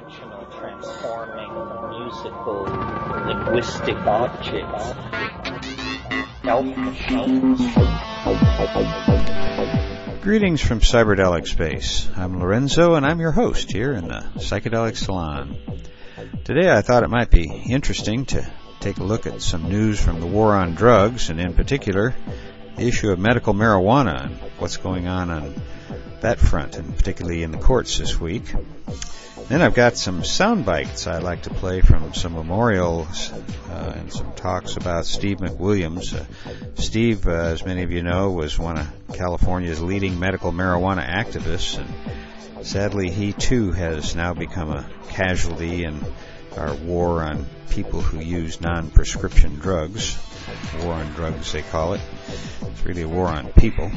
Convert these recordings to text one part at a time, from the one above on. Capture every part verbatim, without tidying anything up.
functional, transforming, musical, linguistic objects. Elf machines. Greetings from Cyberdelic Space. I'm Lorenzo, and I'm your host here in the Psychedelic Salon. Today I thought it might be interesting to take a look at some news from the war on drugs, and in particular, the issue of medical marijuana and what's going on on that front, and particularly in the courts this week. Then I've got some sound bites I like to play from some memorials uh, and some talks about Steve McWilliams. Uh, Steve, uh, as many of you know, was one of California's leading medical marijuana activists, and sadly he too has now become a casualty in our war on people who use non-prescription drugs. War on drugs, they call it. It's really a war on people.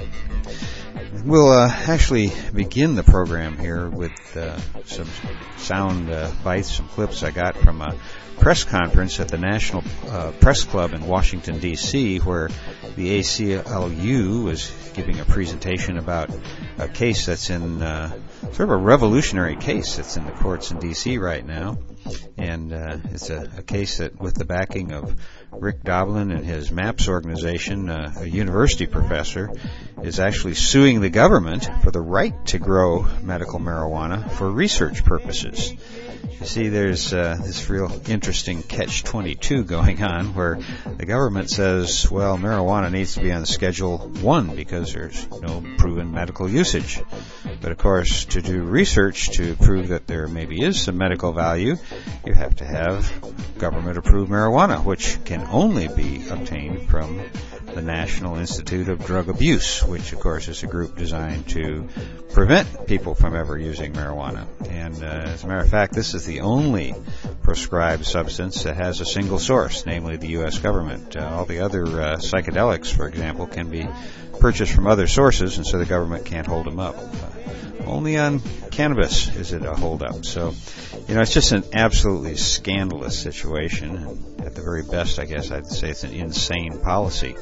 We'll uh, actually begin the program here with uh, some sound uh, bites, some clips I got from a press conference at the National uh, Press Club in Washington, D C, where the A C L U was giving a presentation about a case that's in, uh, sort of a revolutionary case that's in the courts in D C right now. And uh, it's a, a case that, with the backing of Rick Doblin and his MAPS organization, uh, a university professor, is actually suing the government for the right to grow medical marijuana for research purposes. You see, there's uh, this real interesting catch twenty-two going on where the government says, well, marijuana needs to be on Schedule one because there's no proven medical usage. But of course, to do research to prove that there maybe is some medical value, you have to have government-approved marijuana, which can only be obtained from the National Institute of Drug Abuse, which of course is a group designed to prevent people from ever using marijuana. And uh, as a matter of fact, this is the only prescribed substance that has a single source, namely the U S government. Uh, all the other uh, psychedelics, for example, can be purchased from other sources, and so the government can't hold them up. Uh, only on cannabis is it a hold-up. So, you know, it's just an absolutely scandalous situation. And at the very best, I guess I'd say it's an insane policy.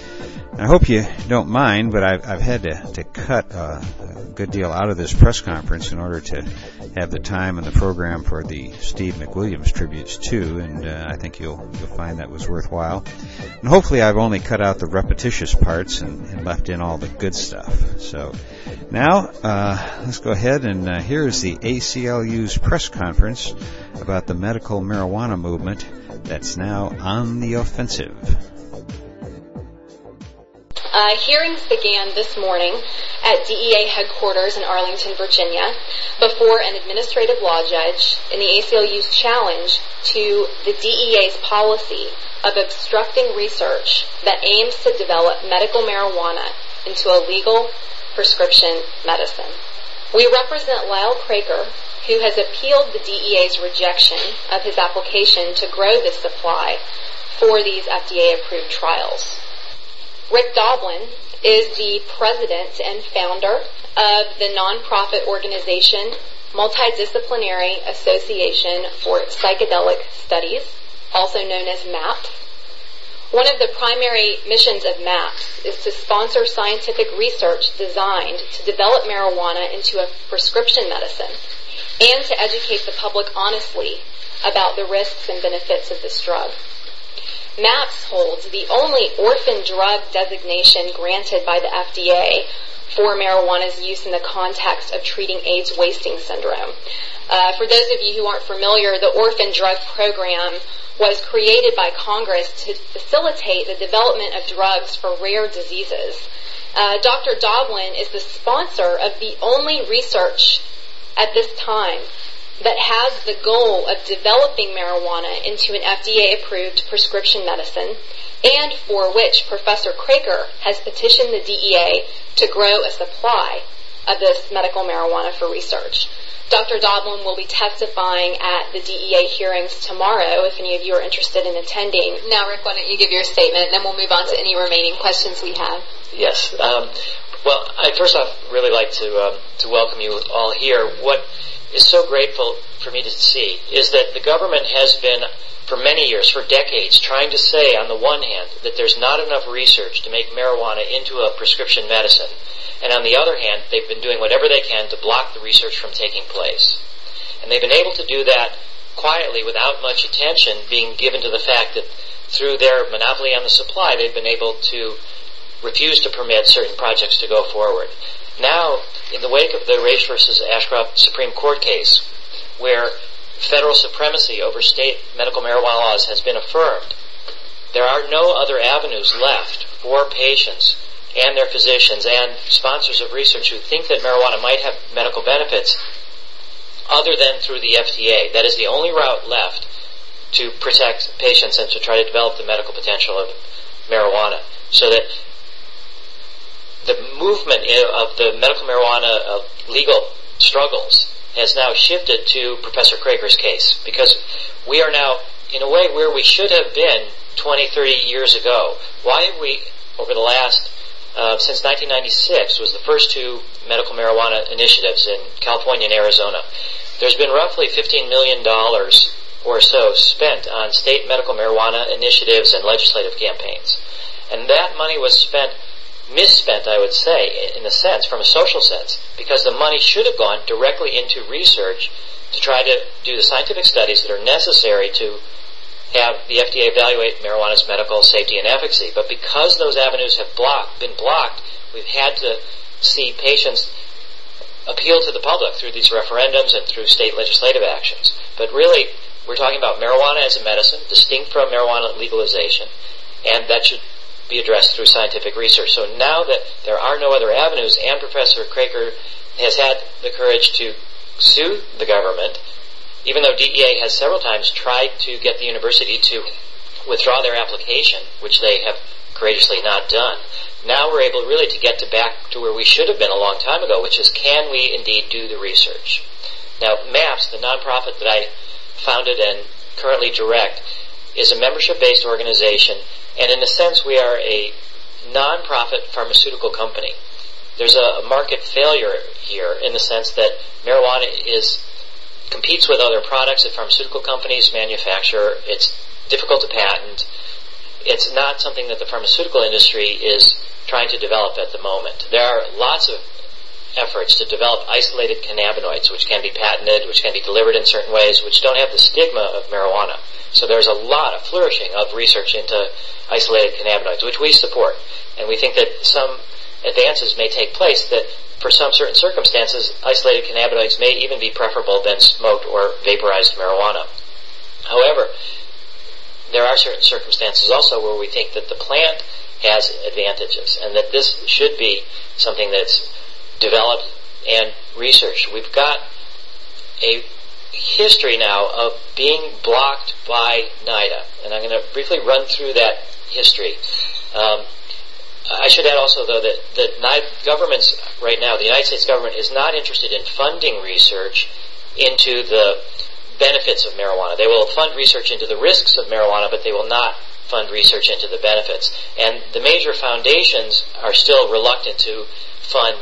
I hope you don't mind, but I've, I've had to, to cut uh, a good deal out of this press conference in order to have the time in the program for the Steve McWilliams tributes too, and uh, I think you'll you'll find that was worthwhile. And hopefully I've only cut out the repetitious parts and, and left in all the good stuff. So now uh, let's go ahead and uh, here is the A C L U's press conference about the medical marijuana movement that's now on the offensive. Uh, hearings began this morning at D E A headquarters in Arlington, Virginia, before an administrative law judge in the A C L U's challenge to the D E A's policy of obstructing research that aims to develop medical marijuana into a legal prescription medicine. We represent Lyle Craker, who has appealed the D E A's rejection of his application to grow this supply for these F D A-approved trials. Rick Doblin is the president and founder of the nonprofit organization Multidisciplinary Association for Psychedelic Studies, also known as MAPS. One of the primary missions of MAPS is to sponsor scientific research designed to develop marijuana into a prescription medicine and to educate the public honestly about the risks and benefits of this drug. MAPS holds the only orphan drug designation granted by the F D A for marijuana's use in the context of treating AIDS wasting syndrome. Uh, for those of you who aren't familiar, the orphan drug program was created by Congress to facilitate the development of drugs for rare diseases. Uh, Doctor Doblin is the sponsor of the only research at this time that has the goal of developing marijuana into an F D A-approved prescription medicine, and for which Professor Craker has petitioned the D E A to grow a supply of this medical marijuana for research. Doctor Doblin will be testifying at the D E A hearings tomorrow if any of you are interested in attending. Now, Rick, why don't you give your statement, and then we'll move on to any remaining questions we have. Yes. Um, well, I first off really like to um, to welcome you all here. What is so grateful for me to see is that the government has been, for many years, for decades, trying to say, on the one hand, that there's not enough research to make marijuana into a prescription medicine, and on the other hand, they've been doing whatever they can to block the research from taking place. And they've been able to do that quietly without much attention being given to the fact that through their monopoly on the supply, they've been able to refuse to permit certain projects to go forward. Now, in the wake of the Raich versus Ashcroft Supreme Court case, where federal supremacy over state medical marijuana laws has been affirmed, there are no other avenues left for patients and their physicians and sponsors of research who think that marijuana might have medical benefits other than through the F D A. That is the only route left to protect patients and to try to develop the medical potential of marijuana. So that the movement of the medical marijuana uh, legal struggles has now shifted to Professor Kroeger's case, because we are now in a way where we should have been twenty, thirty years ago. Why have we, over the last, uh, since nineteen ninety-six, was the first two medical marijuana initiatives in California and Arizona. There's been roughly fifteen million dollars or so spent on state medical marijuana initiatives and legislative campaigns. And that money was spent, misspent, I would say, in a sense, from a social sense, because the money should have gone directly into research to try to do the scientific studies that are necessary to have the F D A evaluate marijuana's medical safety and efficacy. But because those avenues have blocked, been blocked, we've had to see patients appeal to the public through these referendums and through state legislative actions. But really, we're talking about marijuana as a medicine, distinct from marijuana legalization, and that should be addressed through scientific research. So now that there are no other avenues, and Professor Kroeger has had the courage to sue the government, even though D E A has several times tried to get the university to withdraw their application, which they have courageously not done. Now we're able really to get to back to where we should have been a long time ago, which is, can we indeed do the research? Now, MAPS, the nonprofit that I founded and currently direct, is a membership-based organization, and in a sense we are a nonprofit pharmaceutical company. There's a market failure here in the sense that marijuana is competes with other products that pharmaceutical companies manufacture. It's difficult to patent. It's not something that the pharmaceutical industry is trying to develop at the moment. There are lots of efforts to develop isolated cannabinoids, which can be patented, which can be delivered in certain ways, which don't have the stigma of marijuana. So there's a lot of flourishing of research into isolated cannabinoids, which we support. And we think that some advances may take place that for some certain circumstances, isolated cannabinoids may even be preferable than smoked or vaporized marijuana. However, there are certain circumstances also where we think that the plant has advantages and that this should be something that's developed and researched. We've got a history now of being blocked by NIDA, and I'm going to briefly run through that history. Um, I should add also, though, that, that governments right now, the United States government, is not interested in funding research into the benefits of marijuana. They will fund research into the risks of marijuana, but they will not fund research into the benefits. And the major foundations are still reluctant to fund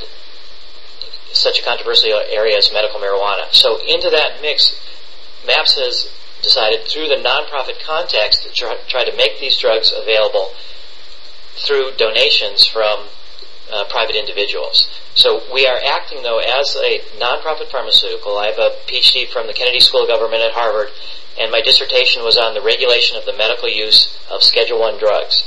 such a controversial area as medical marijuana. So into that mix, MAPS has decided through the nonprofit context to try, try to make these drugs available through donations from uh, private individuals. So we are acting, though, as a nonprofit pharmaceutical. I have a P H D from the Kennedy School of Government at Harvard, and my dissertation was on the regulation of the medical use of Schedule One drugs.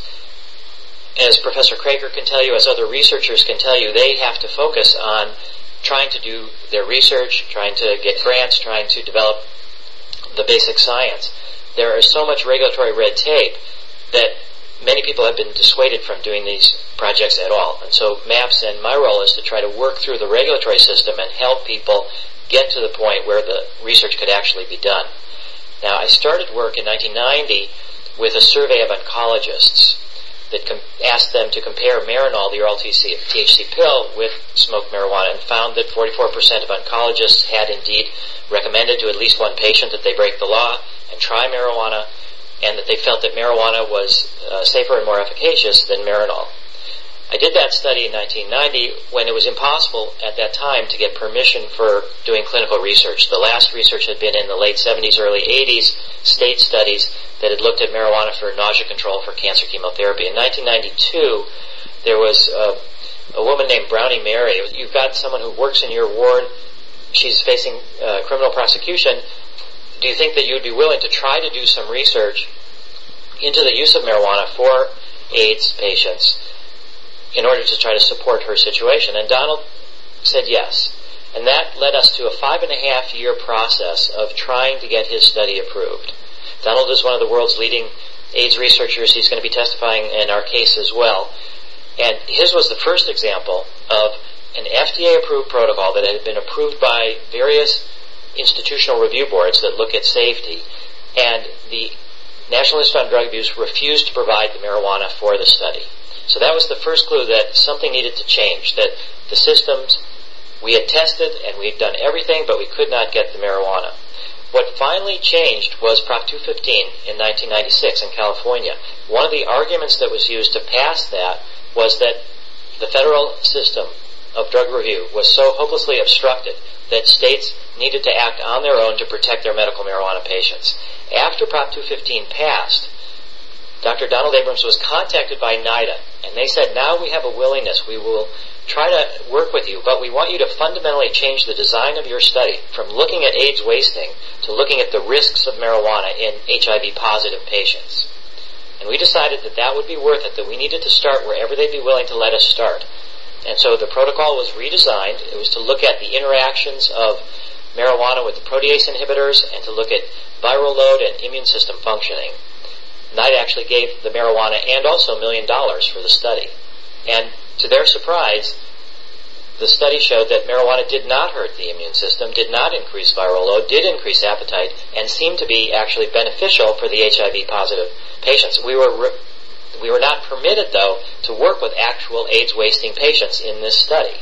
As Professor Kroeger can tell you, as other researchers can tell you, they have to focus on trying to do their research, trying to get grants, trying to develop the basic science. There is so much regulatory red tape that many people have been dissuaded from doing these projects at all. And so MAPS and my role is to try to work through the regulatory system and help people get to the point where the research could actually be done. Now, I started work in nineteen ninety with a survey of oncologists that com- asked them to compare Marinol, the oral T H C pill, with smoked marijuana, and found that forty-four percent of oncologists had indeed recommended to at least one patient that they break the law and try marijuana, and that they felt that marijuana was uh, safer and more efficacious than Marinol. I did that study in nineteen ninety when it was impossible at that time to get permission for doing clinical research. The last research had been in the late seventies, early eighties, state studies that had looked at marijuana for nausea control for cancer chemotherapy. In nineteen ninety-two, there was uh, a woman named Brownie Mary. You've got someone who works in your ward she's facing uh, criminal prosecution, do you think that you would be willing to try to do some research into the use of marijuana for AIDS patients in order to try to support her situation? And Donald said yes. And that led us to a five and a half year process of trying to get his study approved. Donald is one of the world's leading AIDS researchers. He's going to be testifying in our case as well. And his was the first example of an F D A-approved protocol that had been approved by various institutional review boards that look at safety. And the National Institute on Drug Abuse refused to provide the marijuana for the study. So that was the first clue that something needed to change, that the systems, we had tested and we had done everything, but we could not get the marijuana. What finally changed was Prop two fifteen in nineteen ninety-six in California. One of the arguments that was used to pass that was that the federal system of drug review was so hopelessly obstructed that states needed to act on their own to protect their medical marijuana patients. After Prop two fifteen passed, Doctor Donald Abrams was contacted by NIDA, and they said, now we have a willingness. We will try to work with you, but we want you to fundamentally change the design of your study from looking at AIDS wasting to looking at the risks of marijuana in H I V-positive patients. And we decided that that would be worth it, that we needed to start wherever they'd be willing to let us start. And so the protocol was redesigned. It was to look at the interactions of marijuana with the protease inhibitors and to look at viral load and immune system functioning. NIDA actually gave the marijuana and also a million dollars for the study. And to their surprise, the study showed that marijuana did not hurt the immune system, did not increase viral load, did increase appetite, and seemed to be actually beneficial for the H I V-positive patients. We were re- we were not permitted, though, to work with actual AIDS-wasting patients in this study.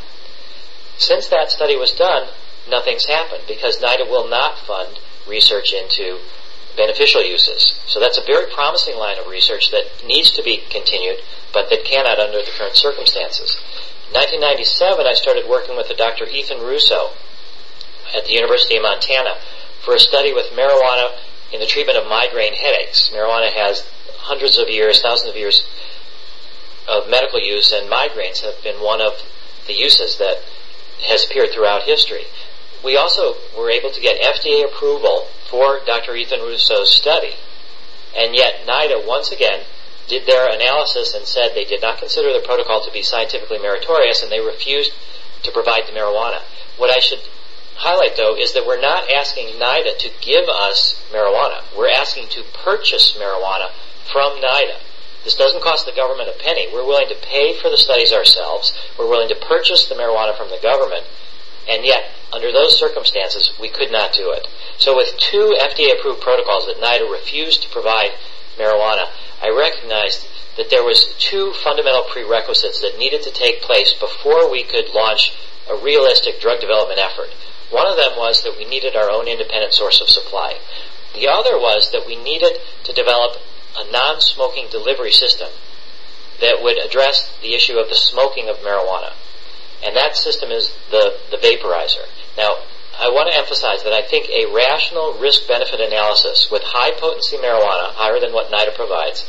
Since that study was done, nothing's happened because NIDA will not fund research into beneficial uses. So that's a very promising line of research that needs to be continued, but that cannot under the current circumstances. In nineteen ninety-seven, I started working with a Doctor Ethan Russo at the University of Montana for a study with marijuana in the treatment of migraine headaches. Marijuana has hundreds of years, thousands of years of medical use, and migraines have been one of the uses that has appeared throughout history. We also were able to get F D A approval for Doctor Ethan Russo's study, and yet NIDA once again did their analysis and said they did not consider the protocol to be scientifically meritorious, and they refused to provide the marijuana. What I should highlight, though, is that we're not asking NIDA to give us marijuana. We're asking to purchase marijuana from NIDA. This doesn't cost the government a penny. We're willing to pay for the studies ourselves. We're willing to purchase the marijuana from the government, and yet, under those circumstances, we could not do it. So with two F D A-approved protocols that NIDA refused to provide marijuana, I recognized that there was two fundamental prerequisites that needed to take place before we could launch a realistic drug development effort. One of them was that we needed our own independent source of supply. The other was that we needed to develop a non-smoking delivery system that would address the issue of the smoking of marijuana. And that system is the, the vaporizer. Now, I want to emphasize that I think a rational risk-benefit analysis with high-potency marijuana, higher than what NIDA provides,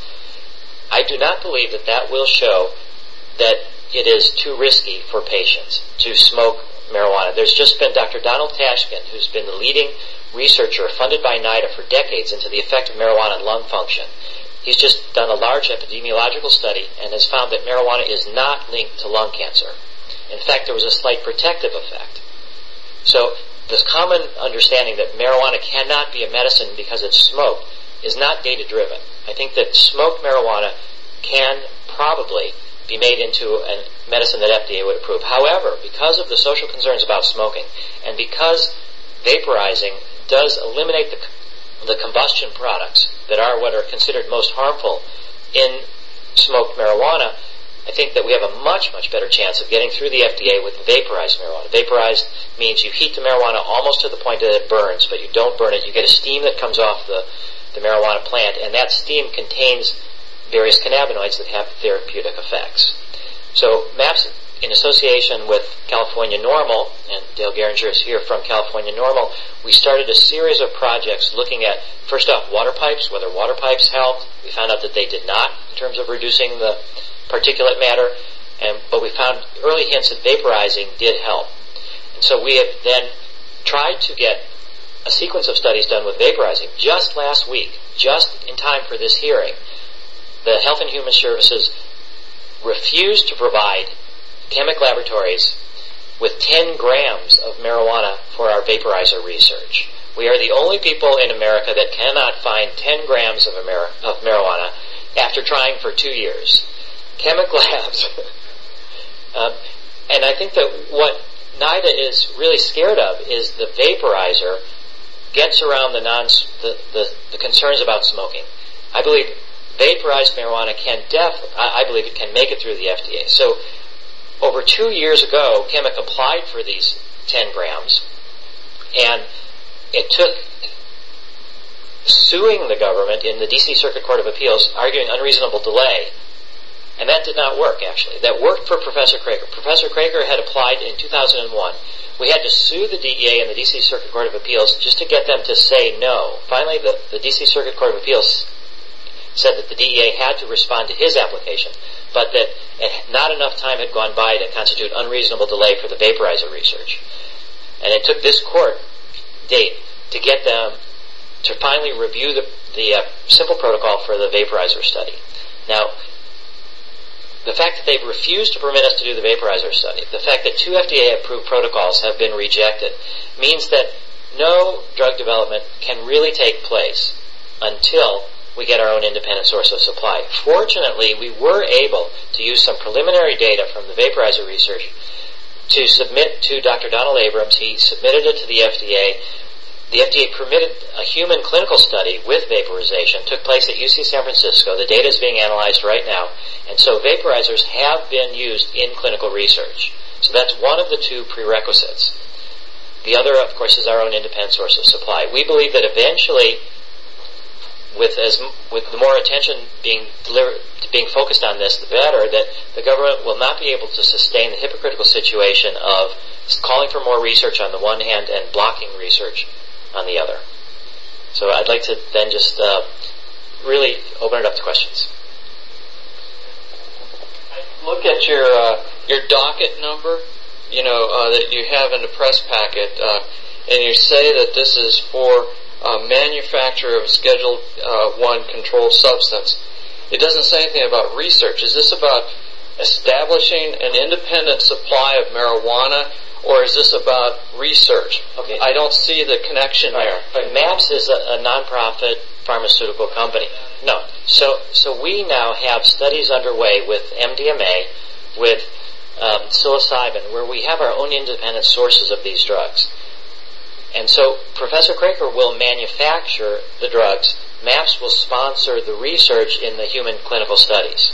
I do not believe that that will show that it is too risky for patients to smoke marijuana. There's just been Doctor Donald Tashkin, who's been the leading researcher funded by NIDA for decades into the effect of marijuana on lung function. He's just done a large epidemiological study and has found that marijuana is not linked to lung cancer. In fact, there was a slight protective effect. So this common understanding that marijuana cannot be a medicine because it's smoked is not data-driven. I think that smoked marijuana can probably be made into a medicine that F D A would approve. However, because of the social concerns about smoking, and because vaporizing does eliminate the, the combustion products that are what are considered most harmful in smoked marijuana, I think that we have a much, much better chance of getting through the F D A with vaporized marijuana. Vaporized means you heat the marijuana almost to the point that it burns, but you don't burn it. You get a steam that comes off the, the marijuana plant, and that steam contains various cannabinoids that have therapeutic effects. So MAPS, in association with California NORML, and Dale Geringer is here from California NORML, we started a series of projects looking at, first off, water pipes, whether water pipes helped. We found out that they did not in terms of reducing the particulate matter, and but we found early hints that vaporizing did help. And so we have then tried to get a sequence of studies done with vaporizing. Just last week, just in time for this hearing, the Health and Human Services refused to provide Chemic Laboratories with ten grams of marijuana for our vaporizer research. We are the only people in America that cannot find ten grams of, Ameri- of marijuana after trying for two years. Chemic Labs. um, and I think that what NIDA is really scared of is the vaporizer gets around the, non, the, the, the concerns about smoking. I believe vaporized marijuana can def, I, I believe it can make it through the F D A. So over two years ago, Chemic applied for these ten grams, and it took suing the government in the D C Circuit Court of Appeals, arguing unreasonable delay, and that did not work, actually. That worked for Professor Craker. Professor Craker had applied in two thousand one. We had to sue the D E A and the D C Circuit Court of Appeals just to get them to say no. Finally, the, the D C Circuit Court of Appeals said that the D E A had to respond to his application, but that not enough time had gone by to constitute unreasonable delay for the vaporizer research. And it took this court date to get them to finally review the, the uh, simple protocol for the vaporizer study. Now, the fact that they've refused to permit us to do the vaporizer study, the fact that two F D A-approved protocols have been rejected, means that no drug development can really take place until we get our own independent source of supply. Fortunately, we were able to use some preliminary data from the vaporizer research to submit to Doctor Donald Abrams. He submitted it to the F D A. The F D A permitted a human clinical study with vaporization. It took place at U C San Francisco. The data is being analyzed right now. And so vaporizers have been used in clinical research. So that's one of the two prerequisites. The other, of course, is our own independent source of supply. We believe that eventually, with as with the more attention being delivered, being focused on this, the better, that the government will not be able to sustain the hypocritical situation of calling for more research on the one hand and blocking research on the other. So I'd like to then just uh, really open it up to questions. Look at your uh, your docket number, you know, uh, that you have in the press packet, uh, and you say that this is for uh, manufacture of Schedule uh, One controlled substance. It doesn't say anything about research. Is this about establishing an independent supply of marijuana, or is this about research? Okay. I don't see the connection there. But MAPS is a, a non-profit pharmaceutical company. No. So so we now have studies underway with M D M A, with um, psilocybin, where we have our own independent sources of these drugs. And so Professor Craker will manufacture the drugs. MAPS will sponsor the research in the human clinical studies.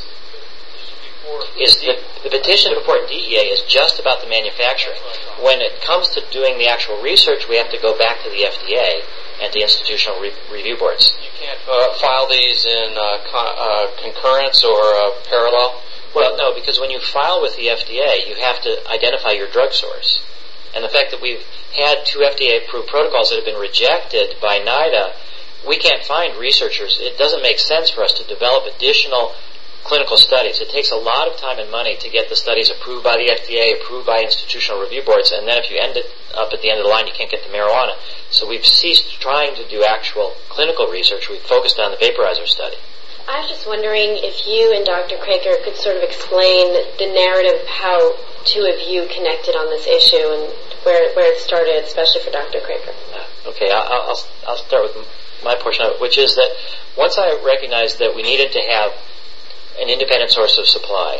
Is the, the petition before D E A is just about the manufacturing. When it comes to doing the actual research, we have to go back to the F D A and the institutional re- review boards. You can't uh, file these in uh, con- uh, concurrence or uh, parallel? Well, no, because when you file with the F D A, you have to identify your drug source. And the fact that we've had two F D A-approved protocols that have been rejected by NIDA, we can't find researchers. It doesn't make sense for us to develop additional clinical studies. It takes a lot of time and money to get the studies approved by the F D A, approved by institutional review boards, and then if you end it up at the end of the line, you can't get the marijuana. So we've ceased trying to do actual clinical research. We've focused on the vaporizer study. I was just wondering if you and Doctor Craker could sort of explain the narrative, how two of you connected on this issue and where where it started, especially for Doctor Craker. Okay, I'll, I'll, I'll start with my portion of it, which is that once I recognized that we needed to have an independent source of supply,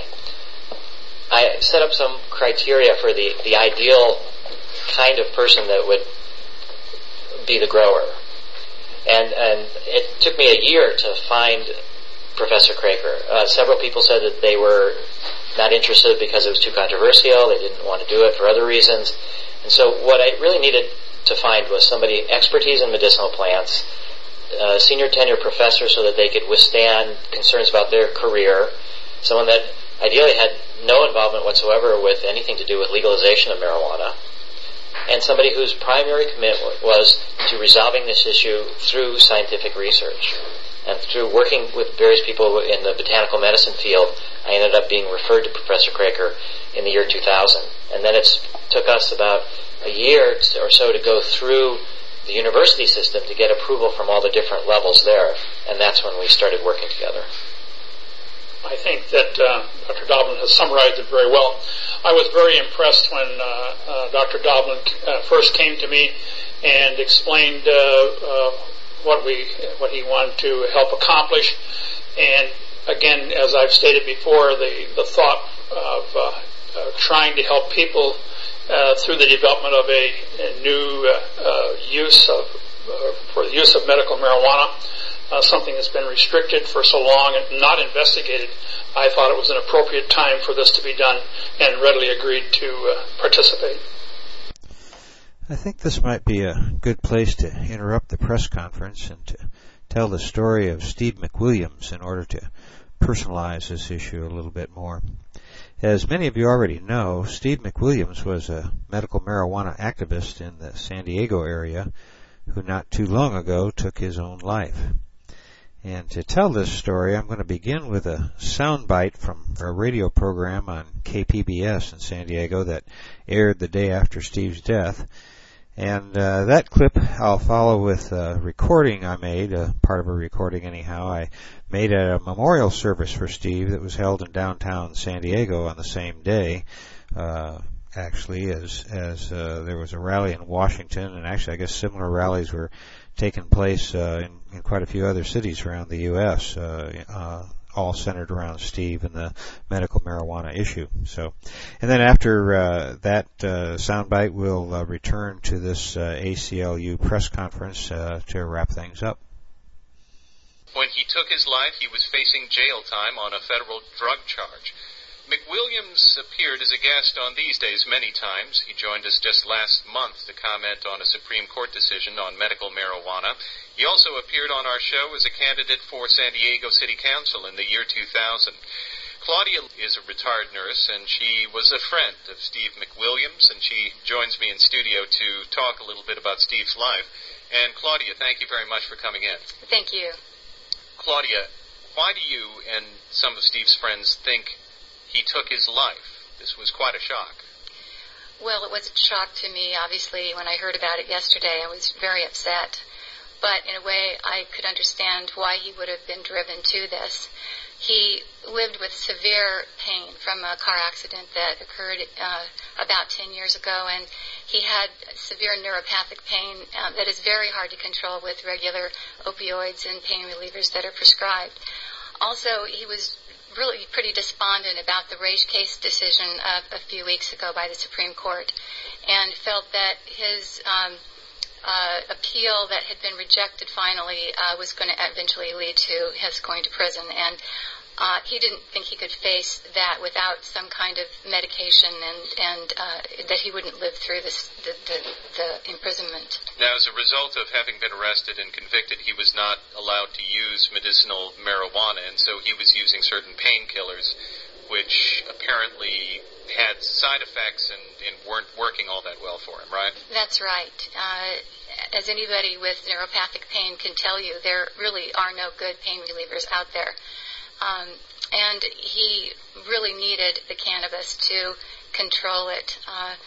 I set up some criteria for the, the ideal kind of person that would be the grower. And and it took me a year to find Professor Craker. Uh, several people said that they were not interested because it was too controversial. They didn't want to do it for other reasons. And so what I really needed to find was somebody expertise in medicinal plants, a senior tenure professor so that they could withstand concerns about their career, someone that ideally had no involvement whatsoever with anything to do with legalization of marijuana, and somebody whose primary commitment was to resolving this issue through scientific research. And through working with various people in the botanical medicine field, I ended up being referred to Professor Craker in the year two thousand. And then it took us about a year or so to go through the university system to get approval from all the different levels there. And that's when we started working together. I think that uh, Doctor Doblin has summarized it very well. I was very impressed when uh, uh, Doctor Doblin uh, first came to me and explained uh, uh, what we what he wanted to help accomplish. And again, as I've stated before, the, the thought of uh, uh, trying to help people uh, through the development of a, a new uh, uh, use of uh, for the use of medical marijuana. Uh, something that's been restricted for so long and not investigated, I thought it was an appropriate time for this to be done and readily agreed to uh, participate. I think this might be a good place to interrupt the press conference and to tell the story of Steve McWilliams in order to personalize this issue a little bit more. As many of you already know, Steve McWilliams was a medical marijuana activist in the San Diego area who not too long ago took his own life. And to tell this story, I'm going to begin with a soundbite from a radio program on K P B S in San Diego that aired the day after Steve's death. And uh, that clip I'll follow with a recording I made, a part of a recording anyhow. I made a memorial service for Steve that was held in downtown San Diego on the same day, uh, actually, as, as uh, there was a rally in Washington, and actually I guess similar rallies were taking place uh, in, in quite a few other cities around the U S, uh, uh, all centered around Steve and the medical marijuana issue. So, and then after uh, that uh, soundbite, we'll uh, return to this uh, A C L U press conference uh, to wrap things up. When he took his life, he was facing jail time on a federal drug charge. McWilliams appeared as a guest on These Days many times. He joined us just last month to comment on a Supreme Court decision on medical marijuana. He also appeared on our show as a candidate for San Diego City Council in the year two thousand. Claudia is a retired nurse, and she was a friend of Steve McWilliams, and she joins me in studio to talk a little bit about Steve's life. And Claudia, thank you very much for coming in. Thank you. Claudia, why do you and some of Steve's friends think he took his life? This was quite a shock. Well, it was a shock to me, obviously. When I heard about it yesterday, I was very upset. But in a way, I could understand why he would have been driven to this. He lived with severe pain from a car accident that occurred uh, about ten years ago, and he had severe neuropathic pain uh, that is very hard to control with regular opioids and pain relievers that are prescribed. Also, he was really pretty despondent about the race case decision of a few weeks ago by the Supreme Court, and felt that his um, uh, appeal that had been rejected finally uh, was going to eventually lead to his going to prison. And uh, he didn't think he could face that without some kind of medication, and, and uh, that he wouldn't live through this, the, the, the imprisonment. Now, as a result of having been arrested and convicted, he was not allowed to use medicinal marijuana, and so he was using certain painkillers, which apparently had side effects and, and weren't working all that well for him, right? That's right. Uh, as anybody with neuropathic pain can tell you, there really are no good pain relievers out there. Um, and he really needed the cannabis to control it. Uh,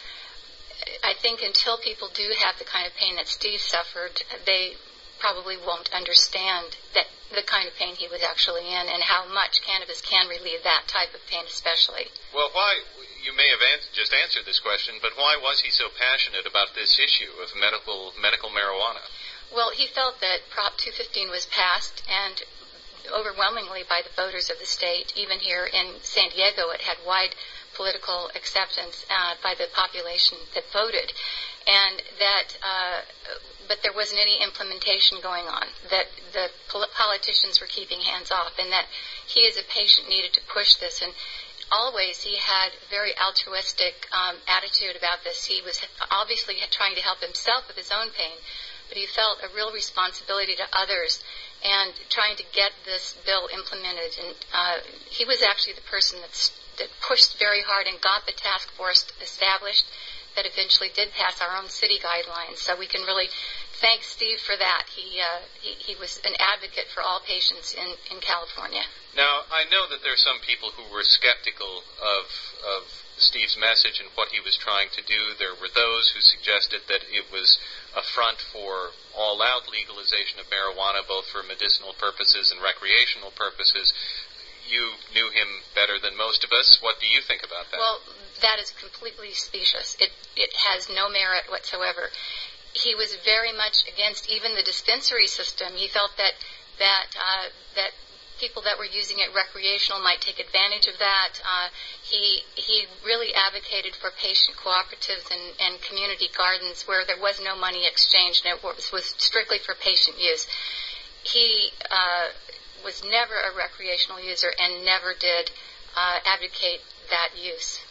I think until people do have the kind of pain that Steve suffered, they probably won't understand that the kind of pain he was actually in and how much cannabis can relieve that type of pain especially. Well, why, you may have answer, just answered this question, but why was he so passionate about this issue of medical medical marijuana? Well, he felt that Prop two fifteen was passed, and overwhelmingly by the voters of the state. Even here in San Diego, it had wide political acceptance uh, by the population that voted, and that uh, but there wasn't any implementation going on, that the pol- politicians were keeping hands off, and that he as a patient needed to push this. And always he had a very altruistic um, attitude about this. He was obviously trying to help himself with his own pain, but he felt a real responsibility to others and trying to get this bill implemented. And uh, he was actually the person that's, that pushed very hard and got the task force established that eventually did pass our own city guidelines. So we can really thank Steve for that. He, uh, he he was an advocate for all patients in, in California. Now, I know that there are some people who were skeptical of of Steve's message and what he was trying to do. There were those who suggested that it was a front for all-out legalization of marijuana, both for medicinal purposes and recreational purposes. You knew him better than most of us. What do you think about that? Well, that is completely specious. It it has no merit whatsoever. He was very much against even the dispensary system. He felt that that uh, that people that were using it recreational might take advantage of that. Uh, he he really advocated for patient cooperatives and, and community gardens where there was no money exchanged and it was, was strictly for patient use. He uh, was never a recreational user and never did uh, advocate that use.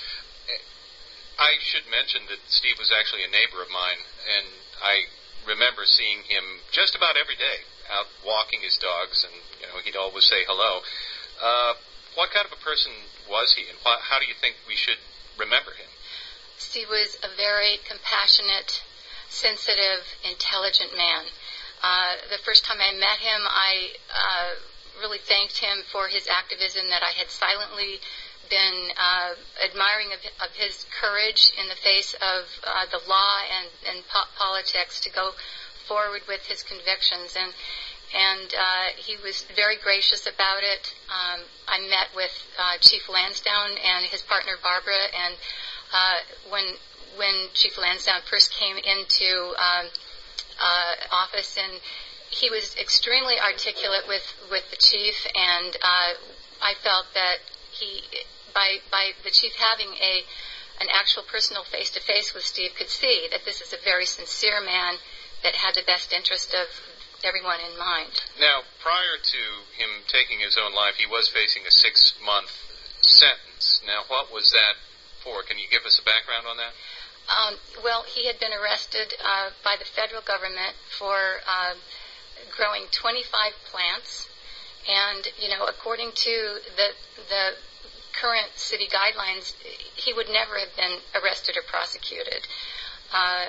I should mention that Steve was actually a neighbor of mine, and I remember seeing him just about every day out walking his dogs, and you know he'd always say hello. Uh, what kind of a person was he, and wh- how do you think we should remember him? Steve was a very compassionate, sensitive, intelligent man. Uh, the first time I met him, I uh, really thanked him for his activism that I had silently been uh, admiring of, of his courage in the face of uh, the law and, and po- politics to go forward with his convictions. And and uh, he was very gracious about it. Um, I met with uh, Chief Lansdowne and his partner Barbara, and uh, when when Chief Lansdowne first came into um, uh, office, and he was extremely articulate with, with the chief, and uh, I felt that he, by by the chief having a an actual personal face-to-face with Steve, could see that this is a very sincere man that had the best interest of everyone in mind. Now, prior to him taking his own life, he was facing a six-month sentence. Now, what was that for? Can you give us a background on that? Um, well, he had been arrested uh, by the federal government for uh, growing twenty-five plants, and, you know, according to the the current city guidelines, he would never have been arrested or prosecuted. Uh,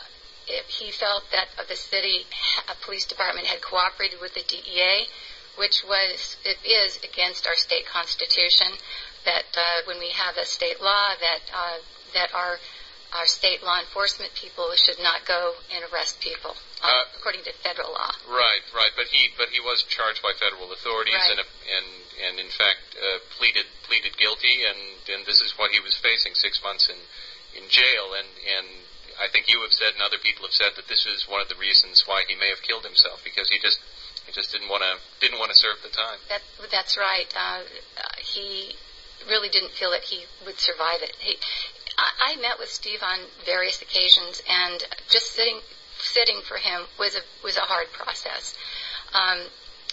if he felt that the city a police department had cooperated with the D E A, which was it is against our state constitution. That uh, when we have a state law, that uh, that our our state law enforcement people should not go and arrest people uh, uh, according to federal law. Right, right. But he but he was charged by federal authorities, right. and and and in fact uh, pleaded pleaded guilty, and, and this is what he was facing: six months in in jail. And and I think you have said, and other people have said, that this is one of the reasons why he may have killed himself, because he just he just didn't want to didn't want to serve the time. That that's right. Uh, he really didn't feel that he would survive it. He, I, I met with Steve on various occasions, and just sitting sitting for him was a was a hard process. Um,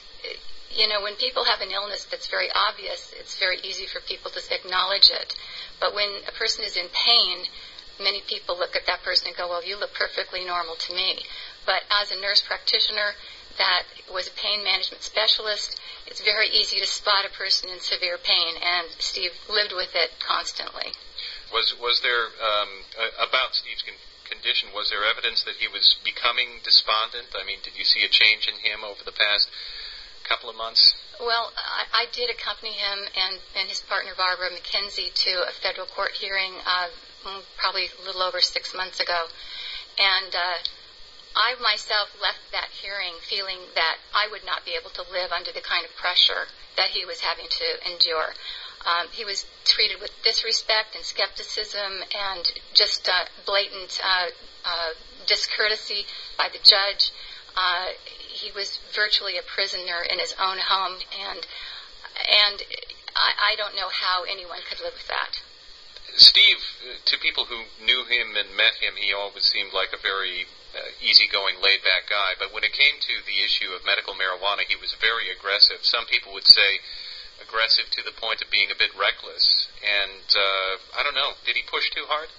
you know, when people have an illness that's very obvious, it's very easy for people to acknowledge it. But when a person is in pain, many people look at that person and go, well, you look perfectly normal to me. But as a nurse practitioner that was a pain management specialist, it's very easy to spot a person in severe pain, and Steve lived with it constantly. Was was there, um, uh, about Steve's con- condition, was there evidence that he was becoming despondent? I mean, did you see a change in him over the past couple of months? Well, I, I did accompany him and, and his partner Barbara McKenzie to a federal court hearing uh, probably a little over six months ago. And uh, I myself left that hearing feeling that I would not be able to live under the kind of pressure that he was having to endure. Um, he was treated with disrespect and skepticism and just uh, blatant uh, uh, discourtesy by the judge. Uh, he was virtually a prisoner in his own home, and and I, I don't know how anyone could live with that. Steve, to people who knew him and met him, he always seemed like a very uh, easygoing, laid-back guy. But when it came to the issue of medical marijuana, he was very aggressive. Some people would say aggressive to the point of being a bit reckless. And uh, I don't know, did he push too hard?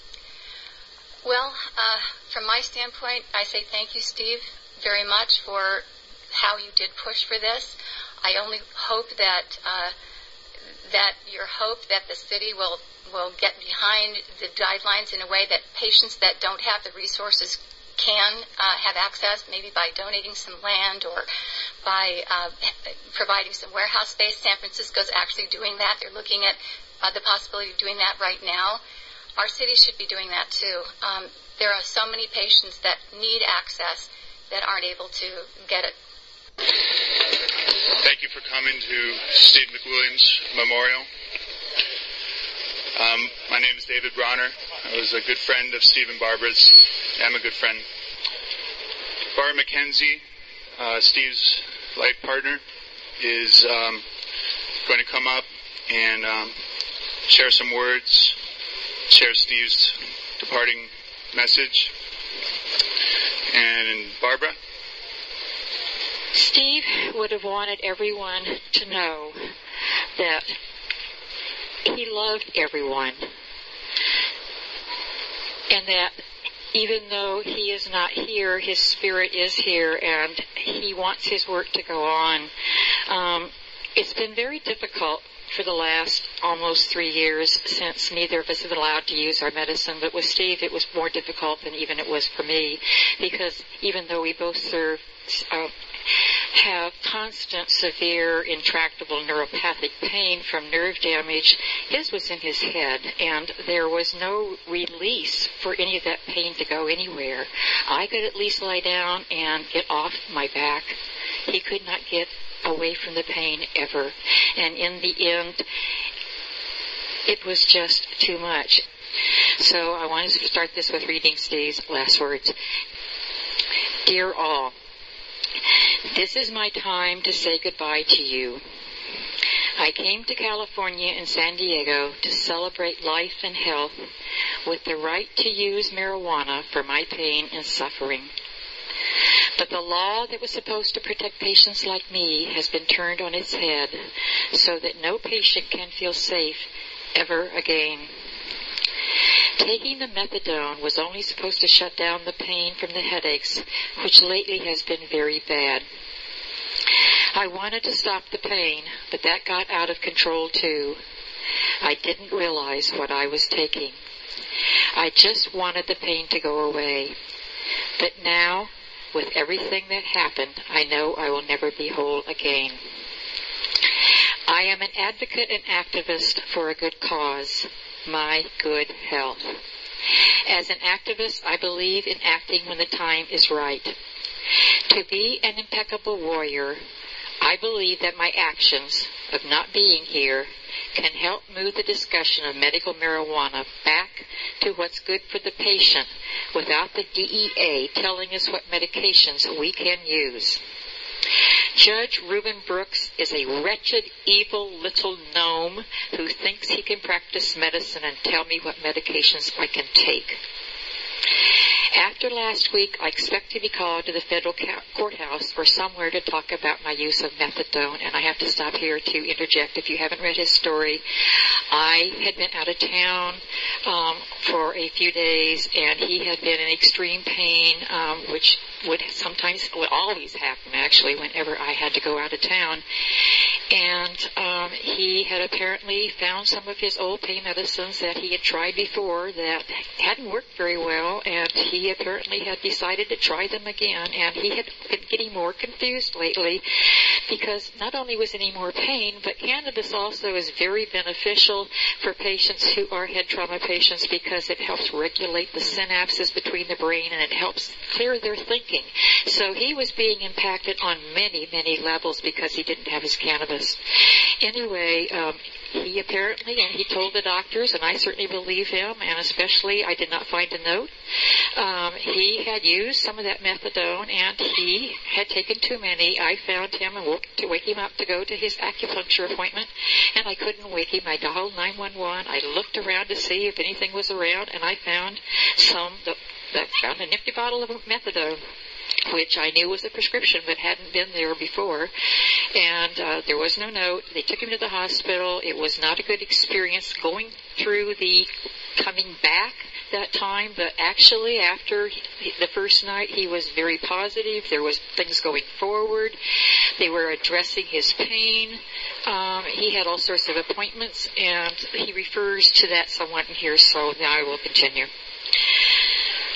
Well, uh, from my standpoint, I say thank you, Steve, very much for how you did push for this. I only hope that uh, that your hope that the city will will get behind the guidelines in a way that patients that don't have the resources can uh, have access, maybe by donating some land or by uh, providing some warehouse space. San Francisco's actually doing that. They're looking at uh, the possibility of doing that right now. Our city should be doing that too. Um, there are so many patients that need access that aren't able to get it. Thank you for coming to Steve McWilliams Memorial. Um, my name is David Bronner. I was a good friend of Steve and Barbara's. I'm a good friend. Barbara McKenzie, uh, Steve's life partner, is um, going to come up and um, share some words, share Steve's departing message. And Barbara? Steve would have wanted everyone to know that he loved everyone, and that even though he is not here, his spirit is here, and he wants his work to go on. Um, it's been very difficult for the last almost three years since neither of us is allowed to use our medicine, but with Steve it was more difficult than even it was for me, because even though we both serve uh, have constant, severe, intractable neuropathic pain from nerve damage, his was in his head, and there was no release for any of that pain to go anywhere. I could at least lie down and get off my back. He could not get away from the pain ever. And in the end, it was just too much. So I wanted to start this with reading Steve's last words. Dear all, this is my time to say goodbye to you. I came to California and San Diego to celebrate life and health with the right to use marijuana for my pain and suffering. But the law that was supposed to protect patients like me has been turned on its head so that no patient can feel safe ever again. Taking the methadone was only supposed to shut down the pain from the headaches, which lately has been very bad. I wanted to stop the pain, but that got out of control too. I didn't realize what I was taking. I just wanted the pain to go away. But now, with everything that happened, I know I will never be whole again. I am an advocate and activist for a good cause, my good health. As an activist, I believe in acting when the time is right. To be an impeccable warrior, I believe that my actions of not being here can help move the discussion of medical marijuana back to what's good for the patient without the D E A telling us what medications we can use. Judge Reuben Brooks is a wretched, evil little gnome who thinks he can practice medicine and tell me what medications I can take. After last week, I expect to be called to the federal courthouse or somewhere to talk about my use of methadone, and I have to stop here to interject. If you haven't read his story, I had been out of town um, for a few days, and he had been in extreme pain, um, which would sometimes, would always happen, actually, whenever I had to go out of town. And um, he had apparently found some of his old pain medicines that he had tried before that hadn't worked very well, and he apparently had decided to try them again. And he had been getting more confused lately because not only was any more pain, but cannabis also is very beneficial for patients who are head trauma patients because it helps regulate the synapses between the brain and it helps clear their thinking. So he was being impacted on many, many levels because he didn't have his cannabis. Anyway, um, he apparently, and he told the doctors, and I certainly believe him, and especially I did not find a note, um, he had used some of that methadone, and he had taken too many. I found him and woke, to wake him up to go to his acupuncture appointment, and I couldn't wake him. I dialed nine one one. I looked around to see if anything was around, and I found some, the, the, found an empty bottle of methadone, which I knew was a prescription but hadn't been there before. And uh, there was no note. They took him to the hospital. It was not a good experience going through the coming back that time, but actually after the first night he was very positive. There was things going forward. They were addressing his pain. Um, he had all sorts of appointments, and he refers to that somewhat in here, so now I will continue.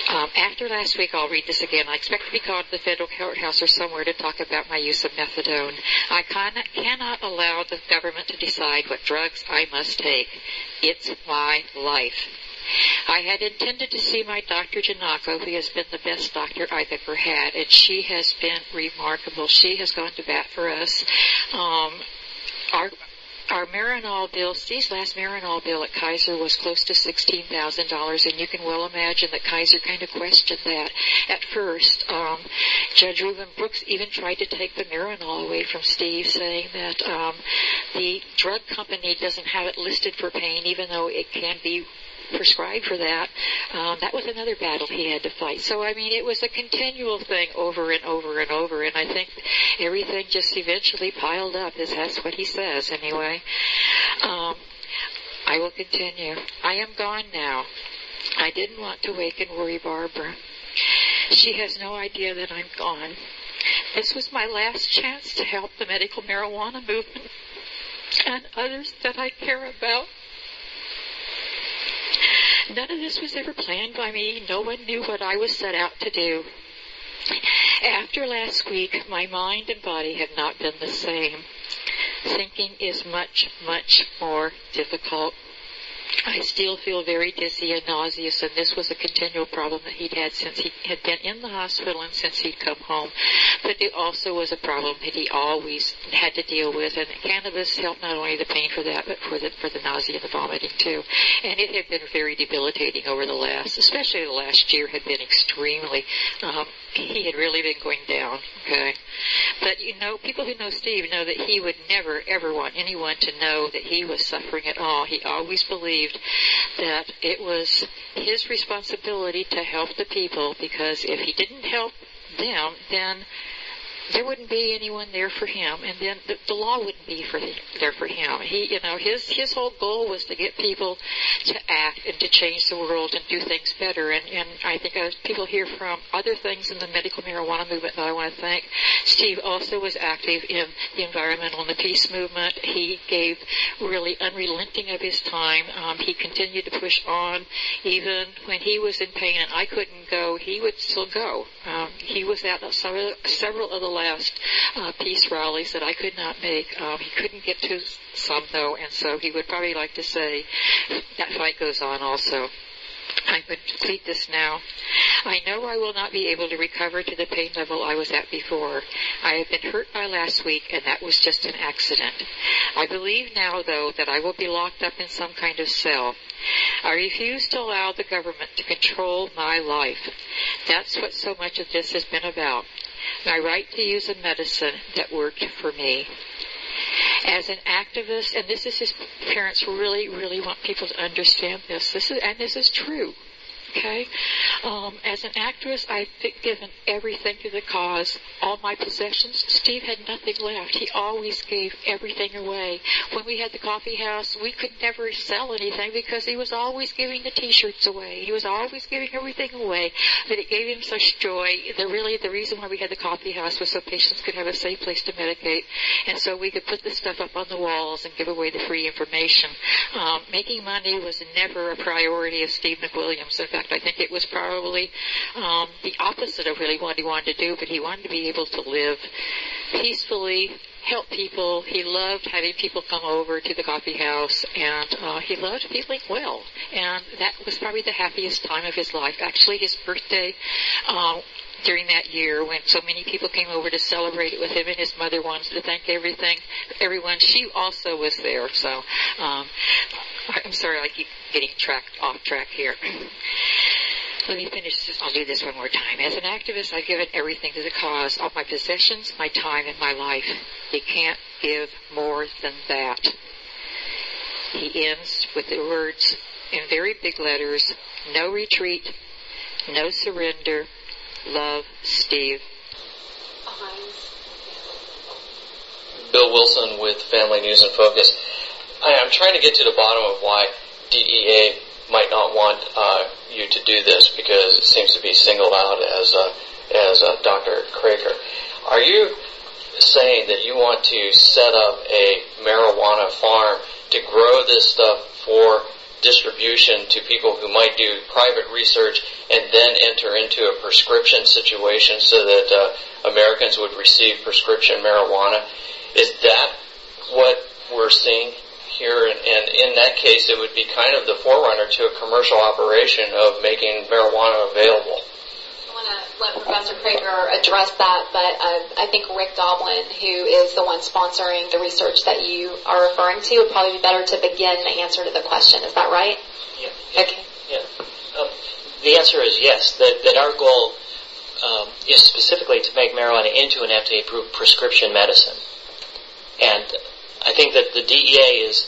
Um, after last week, I'll read this again. I expect to be called to the federal courthouse or somewhere to talk about my use of methadone. I cannot, cannot allow the government to decide what drugs I must take. It's my life. I had intended to see my Doctor Janako, who has been the best doctor I've ever had, and she has been remarkable. She has gone to bat for us. Um, our Our Marinol bill, Steve's last Marinol bill at Kaiser was close to sixteen thousand dollars, and you can well imagine that Kaiser kind of questioned that at first. Um, Judge Reuben Brooks even tried to take the Marinol away from Steve, saying that um, the drug company doesn't have it listed for pain, even though it can be prescribed for that. Um, that was another battle he had to fight. So, I mean, it was a continual thing over and over and over, and I think everything just eventually piled up. Is That's what he says, anyway. Um, I will continue. I am gone now. I didn't want to wake and worry Barbara. She has no idea that I'm gone. This was my last chance to help the medical marijuana movement and others that I care about. None of this was ever planned by me. No one knew what I was set out to do. After last week, my mind and body have not been the same. Thinking is much, much more difficult. I still feel very dizzy and nauseous, and this was a continual problem that he'd had since he had been in the hospital and since he'd come home. But it also was a problem that he always had to deal with, and cannabis helped not only the pain for that, but for the for the nausea and the vomiting too. And it had been very debilitating over the last, especially the last year, had been extremely. Um, he had really been going down. Okay, but you know, people who know Steve know that he would never ever want anyone to know that he was suffering at all. He always believed that it was his responsibility to help the people, because if he didn't help them, then there wouldn't be anyone there for him, and then the, the law wouldn't be for the, there for him. He, you know, his his whole goal was to get people to act and to change the world and do things better. And, and I think uh, people hear from other things in the medical marijuana movement that I want to thank. Steve also was active in the environmental and the peace movement. He gave really unrelenting of his time. Um, he continued to push on, even when he was in pain and I couldn't go. He would still go. Um, he was at several, several of the last uh, peace rallies that I could not make. Um, he couldn't get to some, though, and so he would probably like to say that fight goes on also. I'm going to complete this now. I know I will not be able to recover to the pain level I was at before. I have been hurt by last week, and that was just an accident. I believe now, though, that I will be locked up in some kind of cell. I refuse to allow the government to control my life. That's what so much of this has been about. My right to use a medicine that worked for me. As an activist, and this is his parents really, really want people to understand this. This is, and this is true. Okay? Um, as an activist, I've given everything to the cause, all my possessions. Steve had nothing left. He always gave everything away. When we had the coffee house, we could never sell anything because he was always giving the T-shirts away. He was always giving everything away. But it gave him such joy. The really, the reason why we had the coffee house was so patients could have a safe place to medicate. And so we could put this stuff up on the walls and give away the free information. Um, making money was never a priority of Steve McWilliams. In fact, I think it was probably um, the opposite of really what he wanted to do, but he wanted to be able to live peacefully, help people. He loved having people come over to the coffee house, and uh, he loved feeling well. And that was probably the happiest time of his life. Actually, his birthday um, during that year, when so many people came over to celebrate it with him, and his mother wanted to thank everything, everyone. She also was there. So um, I'm sorry, I keep getting tracked off track here. Let me finish this. I'll do this one more time. As an activist, I've given everything to the cause, all my possessions, my time, and my life. You can't give more than that. He ends with the words in very big letters, no retreat, no surrender, love, Steve. Bill Wilson with Family News in Focus. I, I'm trying to get to the bottom of why D E A might not want uh, you to do this, because it seems to be singled out as uh, as uh, Doctor Craker. Are you saying that you want to set up a marijuana farm to grow this stuff for distribution to people who might do private research and then enter into a prescription situation so that uh, Americans would receive prescription marijuana. Is that what we're seeing here? And, and in that case, it would be kind of the forerunner to a commercial operation of making marijuana available. I want to let Professor Prager address that, but uh, I think Rick Doblin, who is the one sponsoring the research that you are referring to, would probably be better to begin the answer to the question. Is that right? Yeah. Okay. Yeah. Um, the answer is yes, that, that our goal um, is specifically to make marijuana into an F D A-approved prescription medicine. And I think that the D E A is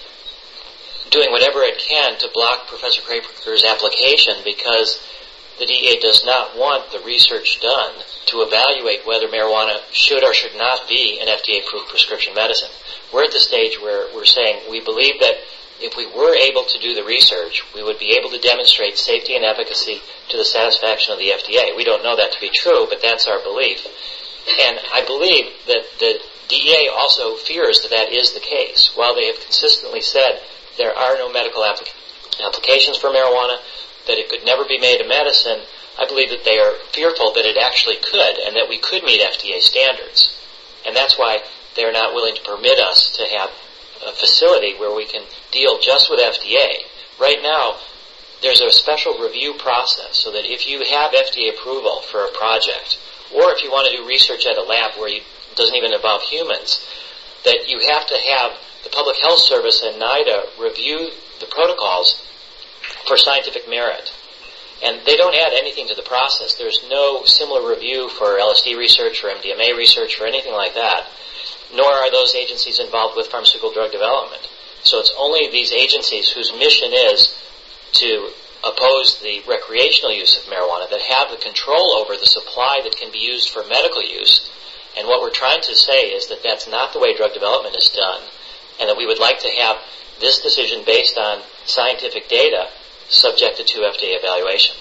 doing whatever it can to block Professor Prager's application because the D E A does not want the research done to evaluate whether marijuana should or should not be an F D A-approved prescription medicine. We're at the stage where we're saying we believe that if we were able to do the research, we would be able to demonstrate safety and efficacy to the satisfaction of the F D A. We don't know that to be true, but that's our belief. And I believe that the D E A also fears that that is the case. While they have consistently said there are no medical applic- applications for marijuana, that it could never be made a medicine, I believe that they are fearful that it actually could and that we could meet F D A standards. And that's why they're not willing to permit us to have a facility where we can deal just with F D A. Right now, there's a special review process so that if you have F D A approval for a project, or if you want to do research at a lab where it doesn't even involve humans, that you have to have the Public Health Service and NIDA review the protocols for scientific merit. And they don't add anything to the process. There's no similar review for L S D research or M D M A research or anything like that, nor are those agencies involved with pharmaceutical drug development. So it's only these agencies whose mission is to oppose the recreational use of marijuana that have the control over the supply that can be used for medical use. And what we're trying to say is that that's not the way drug development is done, and that we would like to have this decision based on scientific data subjected to F D A evaluation.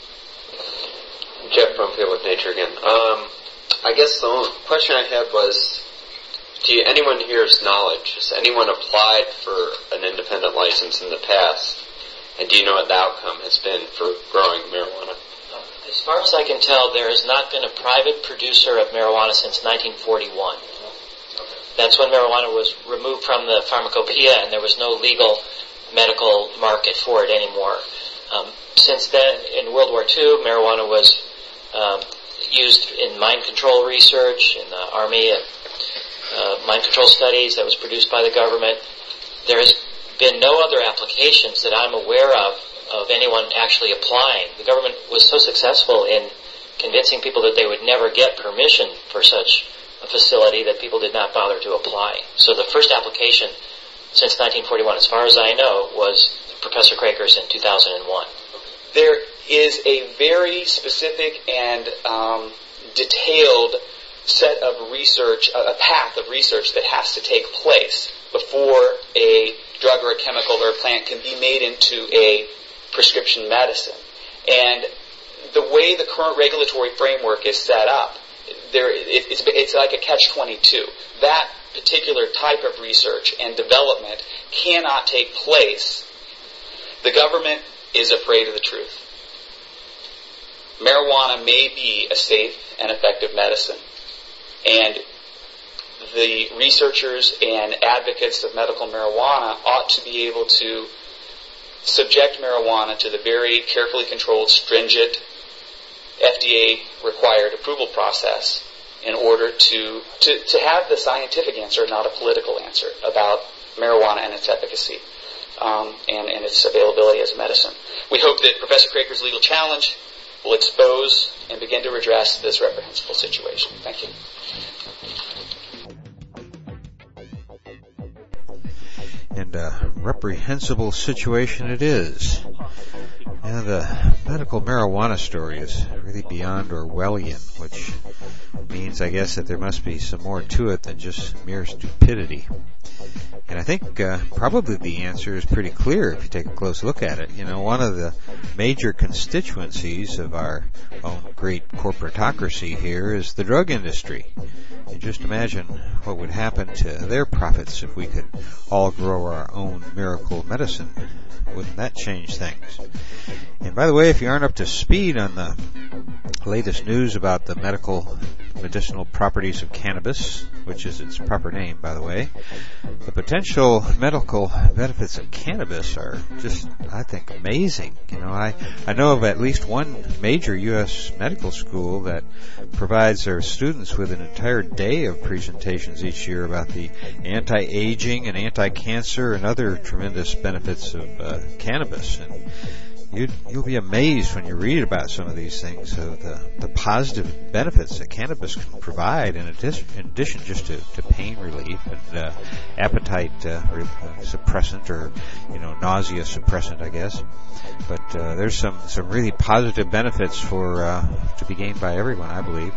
Jeff Brumfield with Nature again. Um, I guess the only question I had was, do you, anyone here's knowledge, has anyone applied for an independent license in the past? And do you know what the outcome has been for growing marijuana? As far as I can tell, there has not been a private producer of marijuana since nineteen forty-one. That's when marijuana was removed from the pharmacopoeia and there was no legal medical market for it anymore. Um, since then, in World War Two, marijuana was um, used in mind control research in the Army and uh, mind control studies that was produced by the government. There has been no other applications that I'm aware of of anyone actually applying. The government was so successful in convincing people that they would never get permission for such a facility that people did not bother to apply. So the first application since nineteen forty-one, as far as I know, was Professor Craker's in two thousand one. There is a very specific and um, detailed set of research, a path of research that has to take place before a drug or a chemical or a plant can be made into a prescription medicine. And the way the current regulatory framework is set up, there it, it's, it's like a catch twenty-two. That particular type of research and development cannot take place. The government is afraid of the truth. Marijuana may be a safe and effective medicine, and the researchers and advocates of medical marijuana ought to be able to subject marijuana to the very carefully controlled, stringent, F D A-required approval process in order to, to, to have the scientific answer, not a political answer, about marijuana and its efficacy um, and, and its availability as a medicine. We hope that Professor Craker's legal challenge will expose and begin to redress this reprehensible situation. Thank you. And a reprehensible situation it is. And the medical marijuana story is really beyond Orwellian, which means, I guess, that there must be some more to it than just mere stupidity. And I think uh, probably the answer is pretty clear if you take a close look at it. You know, one of the major constituencies of our own great corporatocracy here is the drug industry. And just imagine what would happen to their profits if we could all grow our own miracle medicine. Wouldn't that change things? And by the way, if you aren't up to speed on the latest news about the medical medicinal properties of cannabis, which is its proper name, by the way, the potential medical benefits of cannabis are just, I think, amazing. You know, I, I know of at least one major U S medical school that provides their students with an entire day of presentations each year about the anti-aging and anti-cancer and other tremendous benefits of uh, cannabis. And You'd, you'll be amazed when you read about some of these things, of the, the positive benefits that cannabis can provide in addition, in addition just to, to pain relief and uh, appetite uh, re- uh, suppressant, or, you know, nausea suppressant, I guess. But uh, there's some, some really positive benefits for uh, to be gained by everyone, I believe.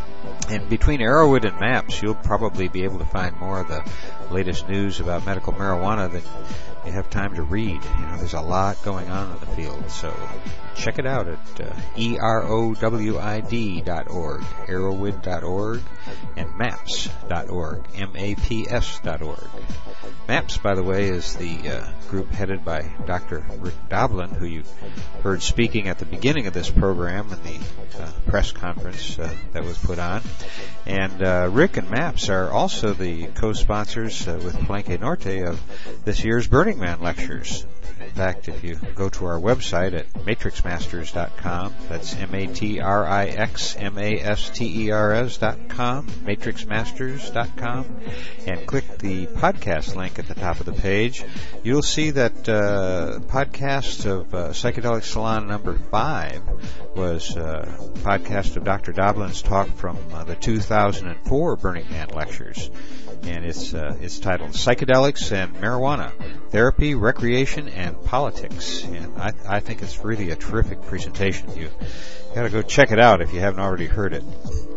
And between Arrowwood and MAPS, you'll probably be able to find more of the latest news about medical marijuana than you have time to read. You know, there's a lot going on in the field, so check it out at uh, E R O W I D dot org, arrowwood dot org, and maps dot org, M A P S dot org. MAPS, by the way, is the uh, group headed by Doctor Rick Doblin, who you heard speaking at the beginning of this program in the uh, press conference uh, that was put on. And uh, Rick and MAPS are also the co-sponsors uh, with Palenque Norte of this year's Burning Man lectures. In fact, if you go to our website at matrix masters dot com, that's M A T R I X M A S T E R S dot com, matrix masters dot com, and click the podcast link at the top of the page, you'll see that uh, podcast of uh, Psychedelic Salon number five was uh, a podcast of Doctor Doblin's talk from uh, the two thousand four Burning Man lectures. And it's uh, it's titled Psychedelics and Marijuana, Therapy, Recreation, and Politics. And I, I think it's really a terrific presentation. You got to go check it out if you haven't already heard it.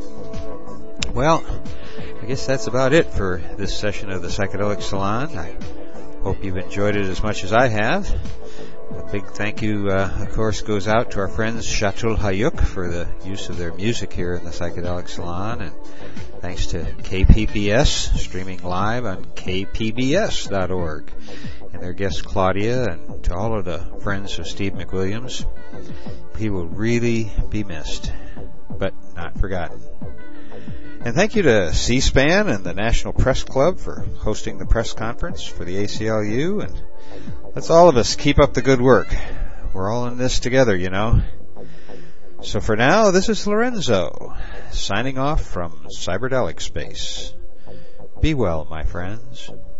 Well, I guess that's about it for this session of the Psychedelic Salon. I hope you've enjoyed it as much as I have. A big thank you, uh, of course, goes out to our friends Chatul Hayuk for the use of their music here in the Psychedelic Salon, and thanks to K P B S, streaming live on K P B S dot org, and their guest Claudia, and to all of the friends of Steve McWilliams. He will really be missed, but not forgotten. And thank you to C-SPAN and the National Press Club for hosting the press conference for the A C L U, and let's all of us keep up the good work. We're all in this together, you know. So for now, this is Lorenzo, signing off from Cyberdelic Space. Be well, my friends.